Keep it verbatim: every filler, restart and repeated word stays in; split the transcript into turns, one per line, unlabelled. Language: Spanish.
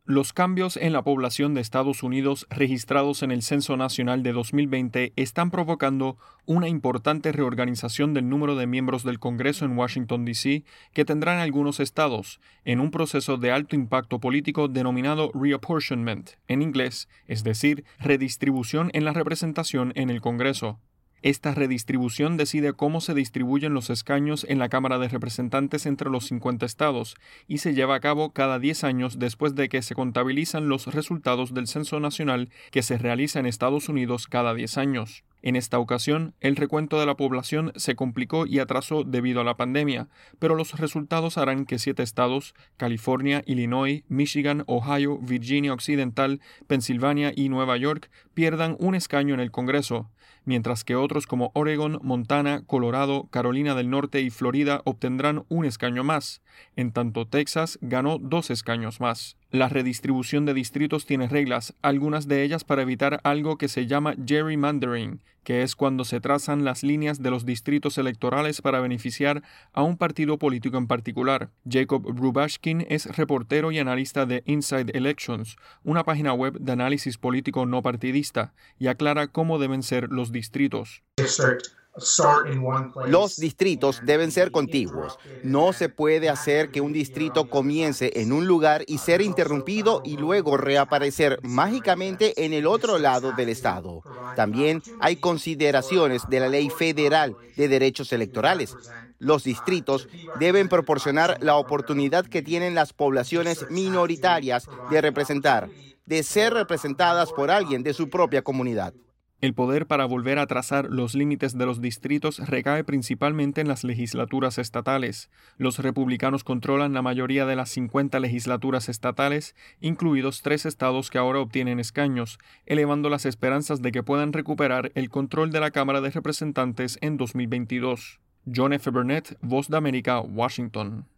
Los cambios en la población de Estados Unidos registrados en el Censo Nacional de dos mil veinte están provocando una importante reorganización del número de miembros del Congreso en Washington, D C que tendrán algunos estados, en un proceso de alto impacto político denominado reapportionment, en inglés, es decir, redistribución en la representación en el Congreso. Esta redistribución decide cómo se distribuyen los escaños en la Cámara de Representantes entre los cincuenta estados y se lleva a cabo cada diez años después de que se contabilizan los resultados del Censo Nacional que se realiza en Estados Unidos cada diez años. En esta ocasión, el recuento de la población se complicó y atrasó debido a la pandemia, pero los resultados harán que siete estados, California, Illinois, Michigan, Ohio, Virginia Occidental, Pensilvania y Nueva York, pierdan un escaño en el Congreso, mientras que otros como Oregon, Montana, Colorado, Carolina del Norte y Florida obtendrán un escaño más. En tanto, Texas ganó dos escaños más. La redistribución de distritos tiene reglas, algunas de ellas para evitar algo que se llama gerrymandering, que es cuando se trazan las líneas de los distritos electorales para beneficiar a un partido político en particular. Jacob Rubashkin es reportero y analista de Inside Elections, una página web de análisis político no partidista, y aclara cómo deben ser los distritos.
Los distritos deben ser contiguos. No se puede hacer que un distrito comience en un lugar y ser interrumpido y luego reaparecer mágicamente en el otro lado del estado. También hay consideraciones de la Ley Federal de Derechos Electorales. Los distritos deben proporcionar la oportunidad que tienen las poblaciones minoritarias de representar, de ser representadas por alguien de su propia comunidad.
El poder para volver a trazar los límites de los distritos recae principalmente en las legislaturas estatales. Los republicanos controlan la mayoría de las cincuenta legislaturas estatales, incluidos tres estados que ahora obtienen escaños, elevando las esperanzas de que puedan recuperar el control de la Cámara de Representantes en dos mil veintidós. John F. Burnett, Voz de América, Washington.